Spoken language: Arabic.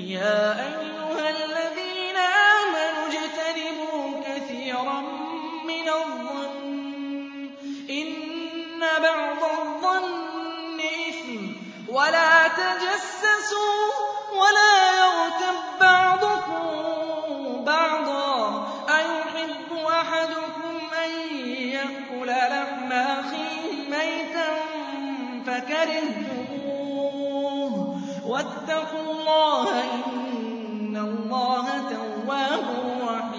يَا أَيُّهَا الَّذِينَ آمَنُوا اجْتَنِبُوا كَثِيرًا مِّنَ الظَّنِّ إِنَّ بَعْضَ الظَّنِّ إِثْمٌ وَلَا تَجَسَّسُوا وَلَا يَغْتَب بَّعْضُكُم بَعْضًا أَيُحِبُّ أَحَدُكُمْ أَن يَأْكُلَ لَحْمَ أَخِيهِ مَيْتًا فَكَرِهْتُمُوهُ وَاتَّقُوا اللَّهَ ۖ إِنَّ اللَّهَ تَوَّابٌ رَّحِيمٌ